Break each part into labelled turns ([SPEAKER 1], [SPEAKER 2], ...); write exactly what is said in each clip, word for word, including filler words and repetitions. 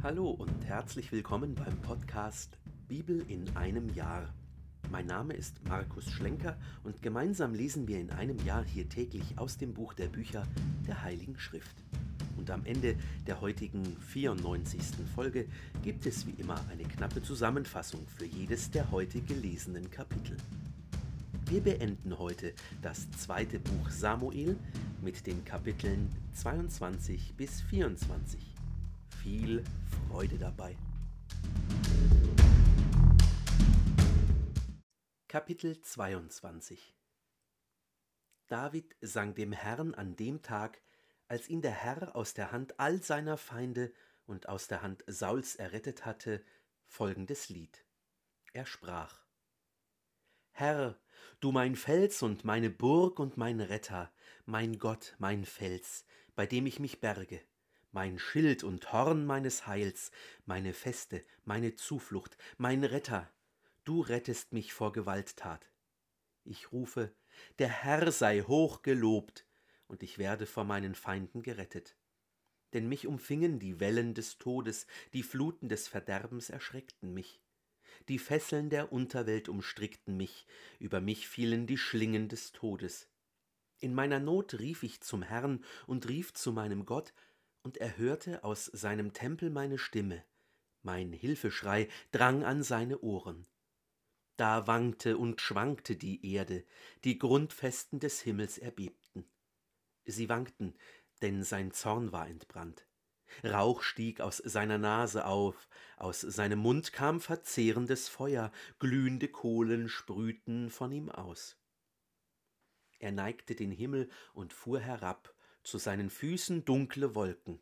[SPEAKER 1] Hallo und herzlich willkommen beim Podcast Bibel in einem Jahr. Mein Name ist Markus Schlenker und gemeinsam lesen wir in einem Jahr hier täglich aus dem Buch der Bücher der Heiligen Schrift. Und am Ende der heutigen vierundneunzigsten Folge gibt es wie immer eine knappe Zusammenfassung für jedes der heute gelesenen Kapitel. Wir beenden heute das zweite Buch Samuel mit den Kapiteln zweiundzwanzig bis vierundzwanzig. Viel Freude dabei. Kapitel zweiundzwanzig. David sang dem Herrn an dem Tag, als ihn der Herr aus der Hand all seiner Feinde und aus der Hand Sauls errettet hatte, folgendes Lied. Er sprach: Herr, du mein Fels und meine Burg und mein Retter, mein Gott, mein Fels, bei dem ich mich berge, mein Schild und Horn meines Heils, meine Feste, meine Zuflucht, mein Retter, du rettest mich vor Gewalttat. Ich rufe, der Herr sei hoch gelobt, und ich werde vor meinen Feinden gerettet. Denn mich umfingen die Wellen des Todes, die Fluten des Verderbens erschreckten mich. Die Fesseln der Unterwelt umstrickten mich, über mich fielen die Schlingen des Todes. In meiner Not rief ich zum Herrn und rief zu meinem Gott, und er hörte aus seinem Tempel meine Stimme. Mein Hilfeschrei drang an seine Ohren. Da wankte und schwankte die Erde, die Grundfesten des Himmels erbebten. Sie wankten, denn sein Zorn war entbrannt. Rauch stieg aus seiner Nase auf, aus seinem Mund kam verzehrendes Feuer, glühende Kohlen sprühten von ihm aus. Er neigte den Himmel und fuhr herab, zu seinen Füßen dunkle Wolken.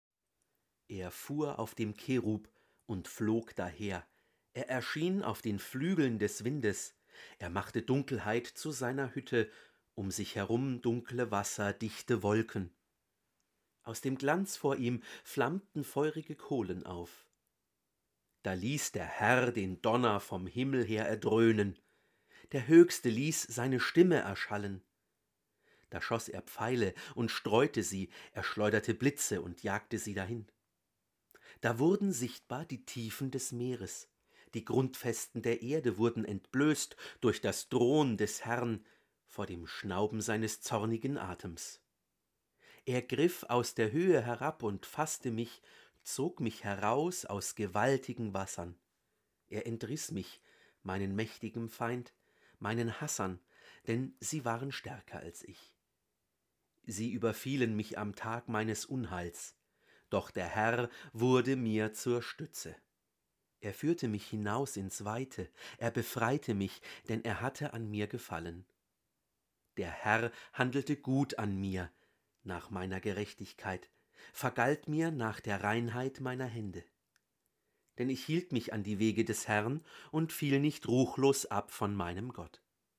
[SPEAKER 1] Er fuhr auf dem Cherub und flog daher. Er erschien auf den Flügeln des Windes. Er machte Dunkelheit zu seiner Hütte, um sich herum dunkle Wasser, dichte Wolken. Aus dem Glanz vor ihm flammten feurige Kohlen auf. Da ließ der Herr den Donner vom Himmel her erdröhnen. Der Höchste ließ seine Stimme erschallen. Da schoss er Pfeile und streute sie, er schleuderte Blitze und jagte sie dahin. Da wurden sichtbar die Tiefen des Meeres, die Grundfesten der Erde wurden entblößt durch das Drohen des Herrn vor dem Schnauben seines zornigen Atems. Er griff aus der Höhe herab und faßte mich, zog mich heraus aus gewaltigen Wassern. Er entriss mich, meinen mächtigen Feind, meinen Hassern, denn sie waren stärker als ich. Sie überfielen mich am Tag meines Unheils, doch der Herr wurde mir zur Stütze. Er führte mich hinaus ins Weite, er befreite mich, denn er hatte an mir gefallen. Der Herr handelte gut an mir, nach meiner Gerechtigkeit, vergalt mir nach der Reinheit meiner Hände. Denn ich hielt mich an die Wege des Herrn und fiel nicht ruchlos ab von meinem Gott.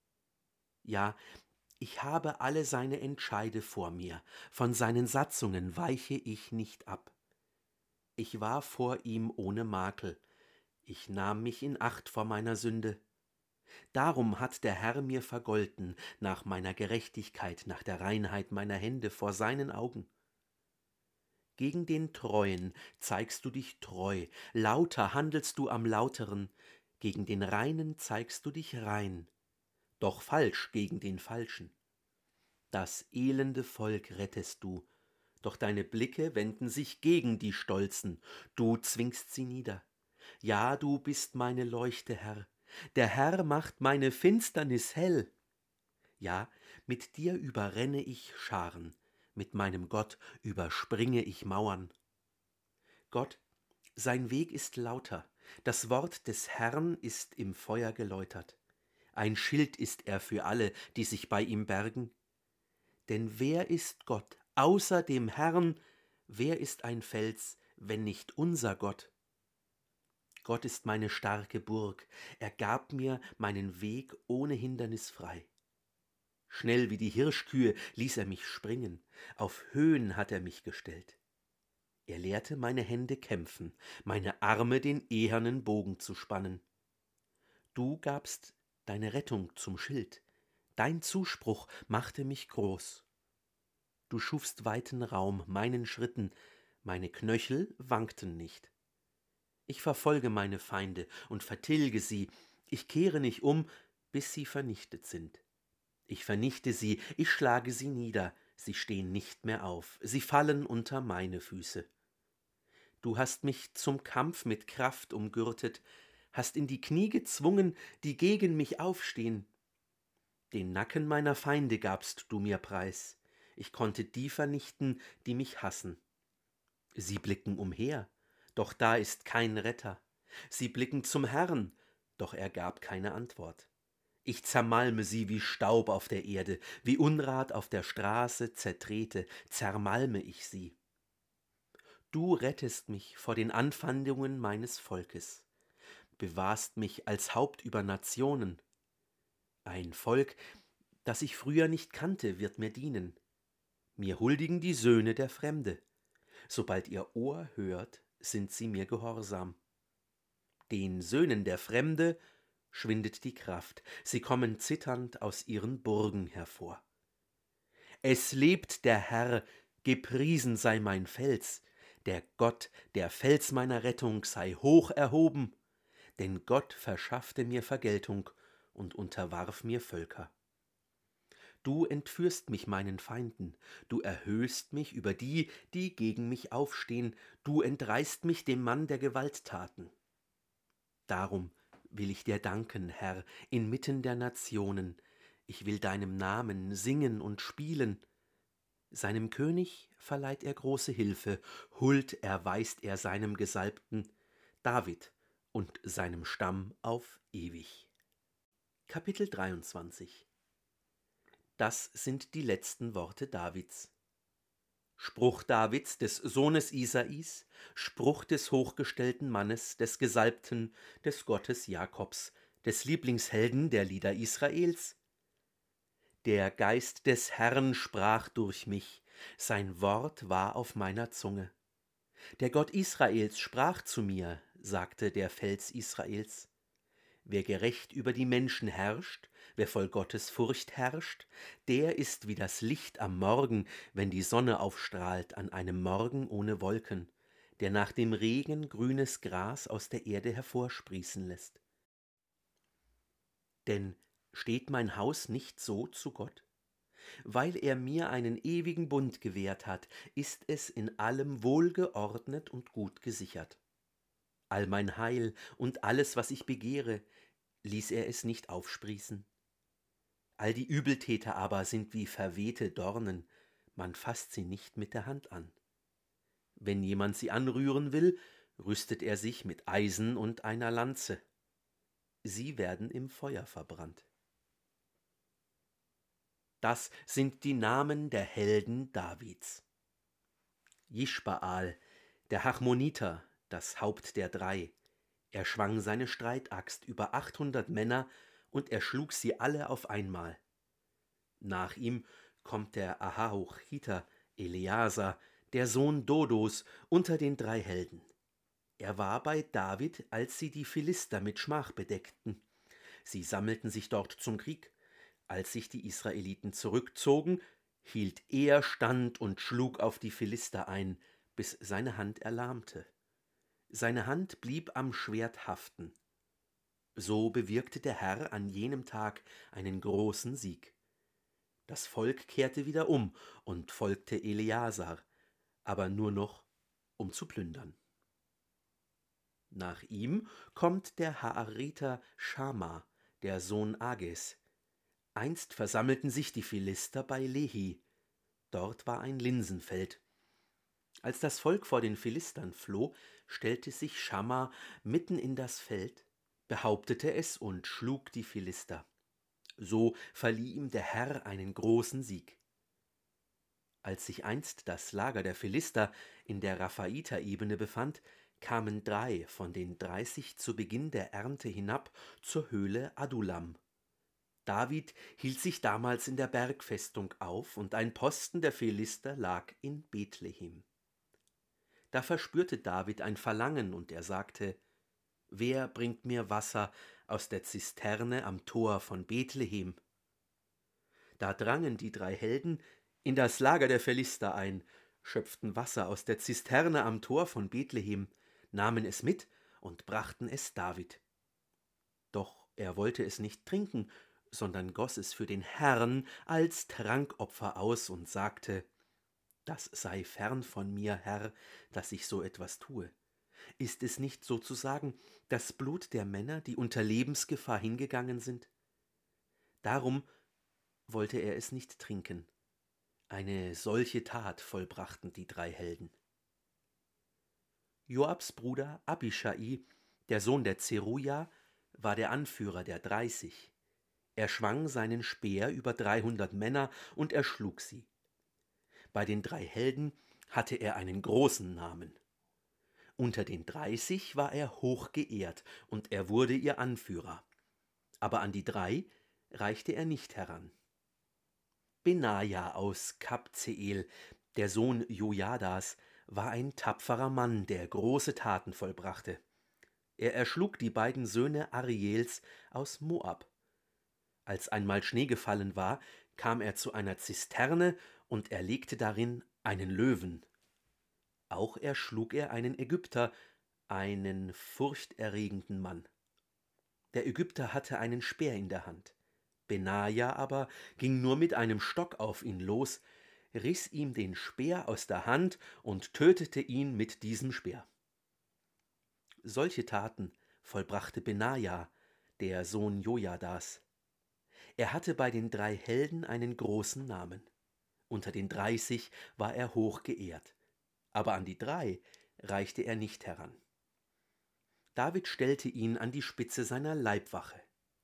[SPEAKER 1] Ja, ich habe alle seine Entscheide vor mir, von seinen Satzungen weiche ich nicht ab. Ich war vor ihm ohne Makel, ich nahm mich in Acht vor meiner Sünde. Darum hat der Herr mir vergolten, nach meiner Gerechtigkeit, nach der Reinheit meiner Hände vor seinen Augen. Gegen den Treuen zeigst du dich treu, lauter handelst du am lauteren, gegen den Reinen zeigst du dich rein, doch falsch gegen den Falschen. Das elende Volk rettest du, doch deine Blicke wenden sich gegen die Stolzen, du zwingst sie nieder. Ja, du bist meine Leuchte, Herr, der Herr macht meine Finsternis hell. Ja, mit dir überrenne ich Scharen, mit meinem Gott überspringe ich Mauern. Gott, sein Weg ist lauter, das Wort des Herrn ist im Feuer geläutert. Ein Schild ist er für alle, die sich bei ihm bergen. Denn wer ist Gott außer dem Herrn? Wer ist ein Fels, wenn nicht unser Gott? Gott ist meine starke Burg, er gab mir meinen Weg ohne Hindernis frei. Schnell wie die Hirschkühe ließ er mich springen, auf Höhen hat er mich gestellt. Er lehrte meine Hände kämpfen, meine Arme den ehernen Bogen zu spannen. Du gabst deine Rettung zum Schild, dein Zuspruch machte mich groß. Du schufst weiten Raum meinen Schritten, meine Knöchel wankten nicht. Ich verfolge meine Feinde und vertilge sie, ich kehre nicht um, bis sie vernichtet sind. Ich vernichte sie, ich schlage sie nieder, sie stehen nicht mehr auf, sie fallen unter meine Füße. Du hast mich zum Kampf mit Kraft umgürtet, hast in die Knie gezwungen, die gegen mich aufstehen. Den Nacken meiner Feinde gabst du mir preis, ich konnte die vernichten, die mich hassen. Sie blicken umher, doch da ist kein Retter. Sie blicken zum Herrn, doch er gab keine Antwort. Ich zermalme sie wie Staub auf der Erde, wie Unrat auf der Straße zertrete, zermalme ich sie. Du rettest mich vor den Anfeindungen meines Volkes, bewahrst mich als Haupt über Nationen. Ein Volk, das ich früher nicht kannte, wird mir dienen. Mir huldigen die Söhne der Fremde. Sobald ihr Ohr hört, sind sie mir gehorsam. Den Söhnen der Fremde schwindet die Kraft, sie kommen zitternd aus ihren Burgen hervor. Es lebt der Herr, gepriesen sei mein Fels, der Gott, der Fels meiner Rettung, sei hoch erhoben, denn Gott verschaffte mir Vergeltung und unterwarf mir Völker. Du entführst mich meinen Feinden, du erhöhst mich über die, die gegen mich aufstehen, du entreißt mich dem Mann der Gewalttaten. Darum will ich dir danken, Herr, inmitten der Nationen, ich will deinem Namen singen und spielen. Seinem König verleiht er große Hilfe, Huld erweist er seinem Gesalbten, David und seinem Stamm auf ewig. Kapitel dreiundzwanzig. Das sind die letzten Worte Davids. Spruch Davids, des Sohnes Isais, Spruch des hochgestellten Mannes, des Gesalbten, des Gottes Jakobs, des Lieblingshelden der Lieder Israels. Der Geist des Herrn sprach durch mich, sein Wort war auf meiner Zunge. Der Gott Israels sprach zu mir, sagte der Fels Israels. Wer gerecht über die Menschen herrscht, wer voll Gottes Furcht herrscht, der ist wie das Licht am Morgen, wenn die Sonne aufstrahlt an einem Morgen ohne Wolken, der nach dem Regen grünes Gras aus der Erde hervorsprießen lässt. Denn steht mein Haus nicht so zu Gott? Weil er mir einen ewigen Bund gewährt hat, ist es in allem wohlgeordnet und gut gesichert. All mein Heil und alles, was ich begehre, ließ er es nicht aufsprießen. All die Übeltäter aber sind wie verwehte Dornen, man fasst sie nicht mit der Hand an. Wenn jemand sie anrühren will, rüstet er sich mit Eisen und einer Lanze. Sie werden im Feuer verbrannt. Das sind die Namen der Helden Davids. Jischbaal, der Harmoniter, das Haupt der Drei. Er schwang seine Streitaxt über achthundert Männer und er schlug sie alle auf einmal. Nach ihm kommt der Ahahuchiter Eleazar, der Sohn Dodos, unter den drei Helden. Er war bei David, als sie die Philister mit Schmach bedeckten. Sie sammelten sich dort zum Krieg. Als sich die Israeliten zurückzogen, hielt er stand und schlug auf die Philister ein, bis seine Hand erlahmte. Seine Hand blieb am Schwert haften. So bewirkte der Herr an jenem Tag einen großen Sieg. Das Volk kehrte wieder um und folgte Eleazar, aber nur noch, um zu plündern. Nach ihm kommt der Haariter Schamma, der Sohn Ages. Einst versammelten sich die Philister bei Lehi. Dort war ein Linsenfeld. Als das Volk vor den Philistern floh, stellte sich Schamma mitten in das Feld, behauptete es und schlug die Philister. So verlieh ihm der Herr einen großen Sieg. Als sich einst das Lager der Philister in der Raphaiter-Ebene befand, kamen drei von den dreißig zu Beginn der Ernte hinab zur Höhle Adullam. David hielt sich damals in der Bergfestung auf, und ein Posten der Philister lag in Bethlehem. Da verspürte David ein Verlangen, und er sagte: Wer bringt mir Wasser aus der Zisterne am Tor von Bethlehem? Da drangen die drei Helden in das Lager der Philister ein, schöpften Wasser aus der Zisterne am Tor von Bethlehem, nahmen es mit und brachten es David. Doch er wollte es nicht trinken, sondern goss es für den Herrn als Trankopfer aus und sagte: Das sei fern von mir, Herr, dass ich so etwas tue. Ist es nicht sozusagen das Blut der Männer, die unter Lebensgefahr hingegangen sind? Darum wollte er es nicht trinken. Eine solche Tat vollbrachten die drei Helden. Joabs Bruder Abischai, der Sohn der Zeruja, war der Anführer der Dreißig. Er schwang seinen Speer über dreihundert Männer und erschlug sie. Bei den drei Helden hatte er einen großen Namen. Unter den Dreißig war er hoch geehrt und er wurde ihr Anführer. Aber an die drei reichte er nicht heran. Benaja aus Kabzeel, der Sohn Jojadas, war ein tapferer Mann, der große Taten vollbrachte. Er erschlug die beiden Söhne Ariels aus Moab. Als einmal Schnee gefallen war, kam er zu einer Zisterne und erlegte darin einen Löwen. Auch erschlug er einen Ägypter, einen furchterregenden Mann. Der Ägypter hatte einen Speer in der Hand. Benaja aber ging nur mit einem Stock auf ihn los, riss ihm den Speer aus der Hand und tötete ihn mit diesem Speer. Solche Taten vollbrachte Benaja, der Sohn Jojadas. Er hatte bei den drei Helden einen großen Namen. Unter den Dreißig war er hoch geehrt, aber an die drei reichte er nicht heran. David stellte ihn an die Spitze seiner Leibwache.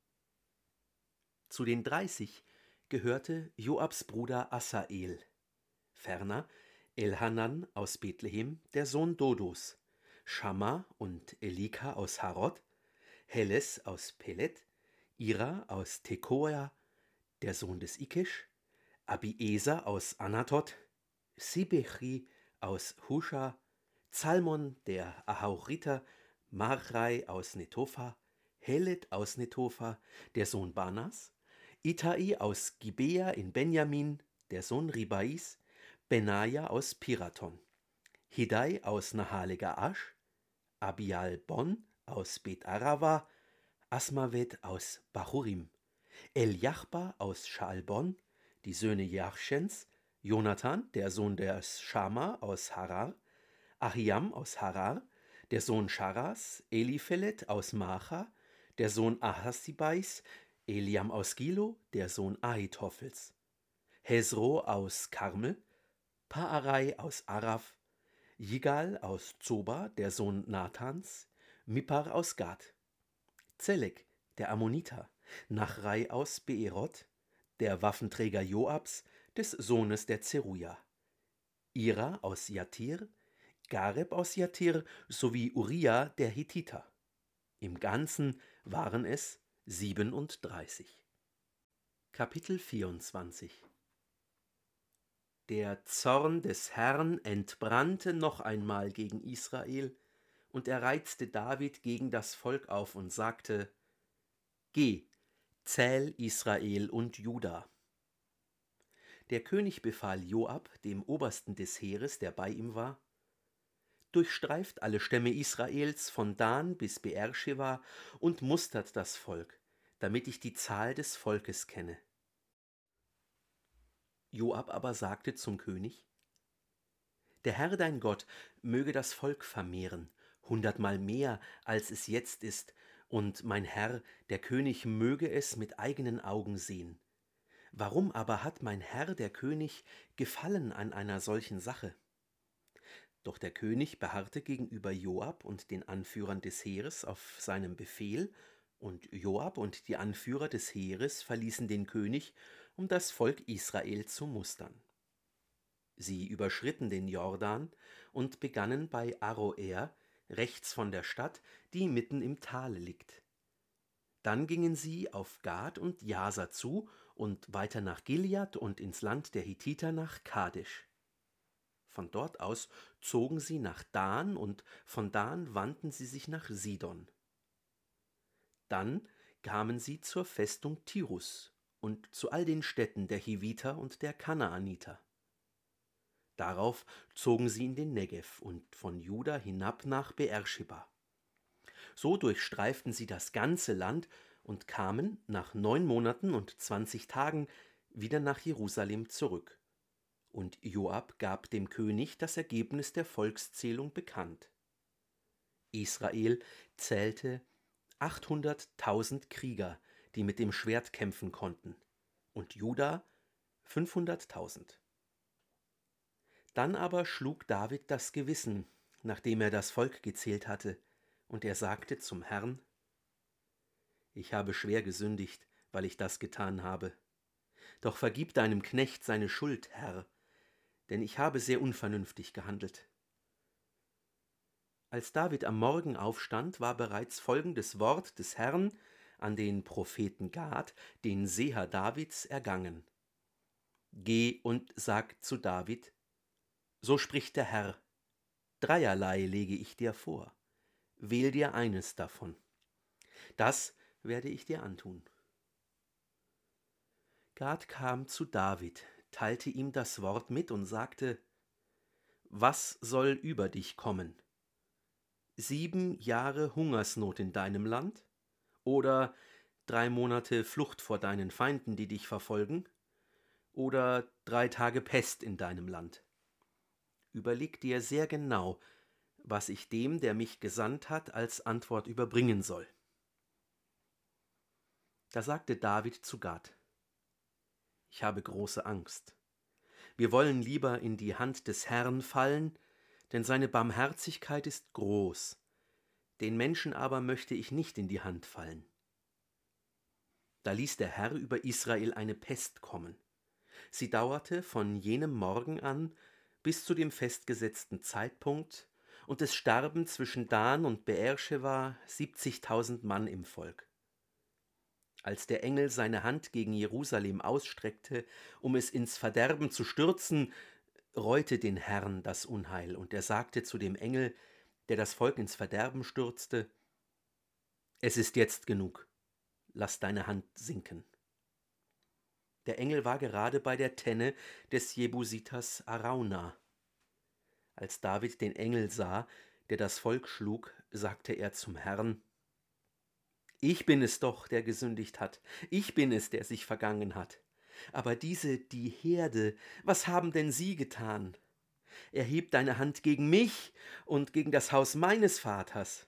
[SPEAKER 1] Zu den Dreißig gehörte Joabs Bruder Asael, ferner Elhanan aus Bethlehem, der Sohn Dodos, Schamma und Elika aus Harod, Heles aus Pelet, Ira aus Tekoa, der Sohn des Ikisch, Abieser aus Anatot, Sibechi aus Husha, Zalmon der Ahoriter, Marrai aus Netopha, Helet aus Netopha, der Sohn Banas, Itai aus Gibea in Benjamin, der Sohn Ribais, Benaja aus Piraton, Hidai aus Nahale Gaash, Abial Bon aus Bet Arava, Asmavet aus Bachurim, Eljachba aus Schaalbon, die Söhne Jachschens, Jonathan, der Sohn des Schamma aus Harar, Ahiam aus Harar, der Sohn Scharas, Eliphelet aus Macha, der Sohn Ahasibais, Eliam aus Gilo, der Sohn Ahitophels, Hezro aus Karmel, Paarai aus Araf, Jigal aus Zoba, der Sohn Nathans, Mippar aus Gad, Zelek, der Ammoniter, Nachrai aus Beeroth, der Waffenträger Joabs, des Sohnes der Zeruja, Ira aus Jatir, Gareb aus Jatir sowie Uriah der Hethiter. Im Ganzen waren es siebenunddreißig. Kapitel vierundzwanzig. Der Zorn des Herrn entbrannte noch einmal gegen Israel, und er reizte David gegen das Volk auf und sagte: Geh, zähl Israel und Juda. Der König befahl Joab, dem Obersten des Heeres, der bei ihm war: Durchstreift alle Stämme Israels von Dan bis Beersheba und mustert das Volk, damit ich die Zahl des Volkes kenne. Joab aber sagte zum König: Der Herr dein Gott möge das Volk vermehren, hundertmal mehr, als es jetzt ist, und mein Herr, der König, möge es mit eigenen Augen sehen. Warum aber hat mein Herr, der König, Gefallen an einer solchen Sache? Doch der König beharrte gegenüber Joab und den Anführern des Heeres auf seinem Befehl, und Joab und die Anführer des Heeres verließen den König, um das Volk Israel zu mustern. Sie überschritten den Jordan und begannen bei Aroer, rechts von der Stadt, die mitten im Tale liegt. Dann gingen sie auf Gad und Jasa zu und weiter nach Gilead und ins Land der Hethiter nach Kadesh. Von dort aus zogen sie nach Dan und von Dan wandten sie sich nach Sidon. Dann kamen sie zur Festung Tirus und zu all den Städten der Hiviter und der Kanaaniter. Darauf zogen sie in den Negev und von Juda hinab nach Beersheba. So durchstreiften sie das ganze Land und kamen nach neun Monaten und zwanzig Tagen wieder nach Jerusalem zurück. Und Joab gab dem König das Ergebnis der Volkszählung bekannt. Israel zählte achthunderttausend Krieger, die mit dem Schwert kämpfen konnten, und Juda fünfhunderttausend. Dann aber schlug David das Gewissen, nachdem er das Volk gezählt hatte, und er sagte zum Herrn: Ich habe schwer gesündigt, weil ich das getan habe. Doch vergib deinem Knecht seine Schuld, Herr, denn ich habe sehr unvernünftig gehandelt. Als David am Morgen aufstand, war bereits folgendes Wort des Herrn an den Propheten Gad, den Seher Davids, ergangen: Geh und sag zu David: So spricht der Herr, dreierlei lege ich dir vor, wähl dir eines davon. Das werde ich dir antun. Gad kam zu David, teilte ihm das Wort mit und sagte: Was soll über dich kommen? Sieben Jahre Hungersnot in deinem Land? Oder drei Monate Flucht vor deinen Feinden, die dich verfolgen? Oder drei Tage Pest in deinem Land? Überleg dir sehr genau, was ich dem, der mich gesandt hat, als Antwort überbringen soll. Da sagte David zu Gad: Ich habe große Angst. Wir wollen lieber in die Hand des Herrn fallen, denn seine Barmherzigkeit ist groß. Den Menschen aber möchte ich nicht in die Hand fallen. Da ließ der Herr über Israel eine Pest kommen. Sie dauerte von jenem Morgen an bis zu dem festgesetzten Zeitpunkt, und es starben zwischen Dan und Beersheba siebzigtausend Mann im Volk. Als der Engel seine Hand gegen Jerusalem ausstreckte, um es ins Verderben zu stürzen, reute den Herrn das Unheil, und er sagte zu dem Engel, der das Volk ins Verderben stürzte: Es ist jetzt genug, lass deine Hand sinken. Der Engel war gerade bei der Tenne des Jebusiters Araunah. Als David den Engel sah, der das Volk schlug, sagte er zum Herrn: Ich bin es doch, der gesündigt hat, ich bin es, der sich vergangen hat. Aber diese, die Herde, was haben denn sie getan? Erheb deine Hand gegen mich und gegen das Haus meines Vaters.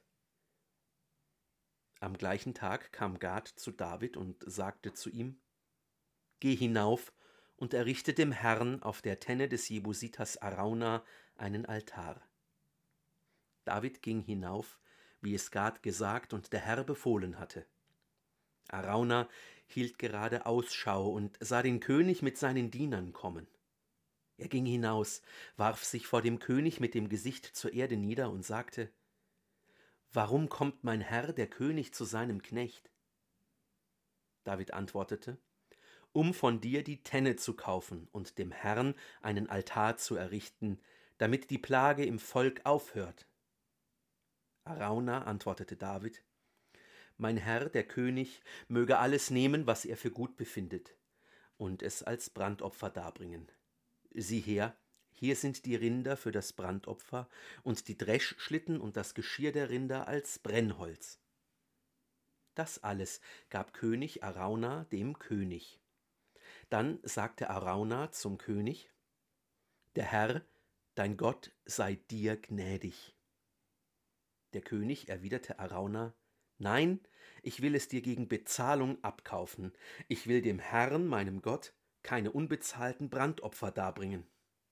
[SPEAKER 1] Am gleichen Tag kam Gad zu David und sagte zu ihm: Geh hinauf und errichte dem Herrn auf der Tenne des Jebusiters Araunah einen Altar. David ging hinauf, wie es Gad gesagt und der Herr befohlen hatte. Araunah hielt gerade Ausschau und sah den König mit seinen Dienern kommen. Er ging hinaus, warf sich vor dem König mit dem Gesicht zur Erde nieder und sagte: Warum kommt mein Herr, der König, zu seinem Knecht? David antwortete: Um von dir die Tenne zu kaufen und dem Herrn einen Altar zu errichten, damit die Plage im Volk aufhört. Araunah antwortete David: Mein Herr, der König, möge alles nehmen, was er für gut befindet, und es als Brandopfer darbringen. Sieh her, hier sind die Rinder für das Brandopfer und die Dreschschlitten und das Geschirr der Rinder als Brennholz. Das alles gab König Araunah dem König. Dann sagte Araunah zum König: Der Herr, dein Gott, sei dir gnädig. Der König erwiderte Araunah: Nein, ich will es dir gegen Bezahlung abkaufen. Ich will dem Herrn, meinem Gott, keine unbezahlten Brandopfer darbringen.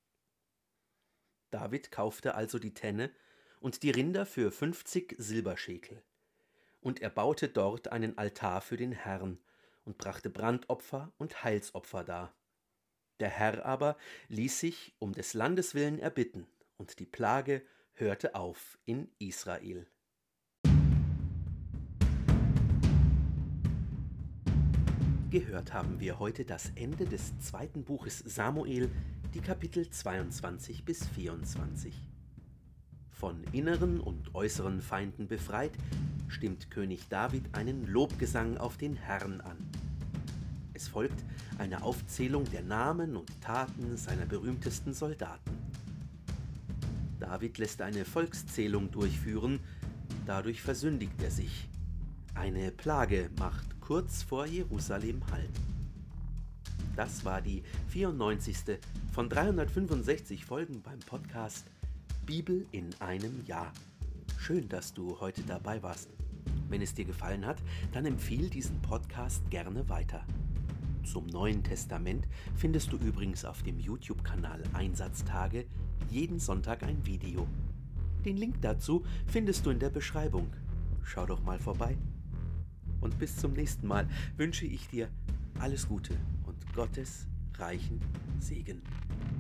[SPEAKER 1] David kaufte also die Tenne und die Rinder für fünfzig Silberschekel. Und er baute dort einen Altar für den Herrn und brachte Brandopfer und Heilsopfer dar. Der Herr aber ließ sich um des Landes willen erbitten, und die Plage hörte auf in Israel. Gehört haben wir heute das Ende des zweiten Buches Samuel, die Kapitel zweiundzwanzig bis vierundzwanzig. Von inneren und äußeren Feinden befreit, stimmt König David einen Lobgesang auf den Herrn an. Es folgt eine Aufzählung der Namen und Taten seiner berühmtesten Soldaten. David lässt eine Volkszählung durchführen, Dadurch versündigt er sich. Eine Plage macht kurz vor Jerusalem Halt. Das war die vierundneunzigste von dreihundertfünfundsechzig Folgen beim Podcast Bibel in einem Jahr. Schön, dass du heute dabei warst. Wenn es dir gefallen hat, dann empfiehl diesen Podcast gerne weiter. Zum Neuen Testament findest du übrigens auf dem YouTube-Kanal Einsatztage jeden Sonntag ein Video. Den Link dazu findest du in der Beschreibung. Schau doch mal vorbei. Und bis zum nächsten Mal wünsche ich dir alles Gute und Gottes reichen Segen.